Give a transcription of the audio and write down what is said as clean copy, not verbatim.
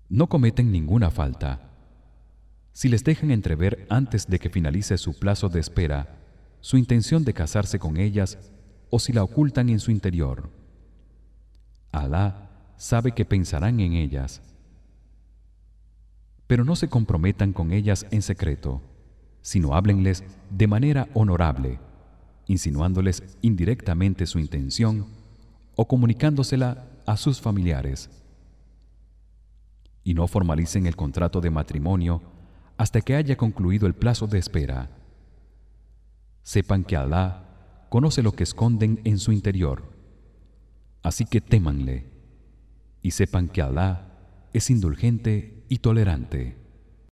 No cometen ninguna falta. Si les dejan entrever antes de que finalice su plazo de espera su intención de casarse con ellas o si la ocultan en su interior, Alá sabe que pensarán en ellas. Pero no se comprometan con ellas en secreto, sino háblenles de manera honorable, insinuándoles indirectamente su intención o comunicándosela a sus familiares. Y no formalicen el contrato de matrimonio hasta que haya concluido el plazo de espera. Sepan que Alá conoce lo que esconden en su interior, así que témanle y sepan que Alá es indulgente y tolerante.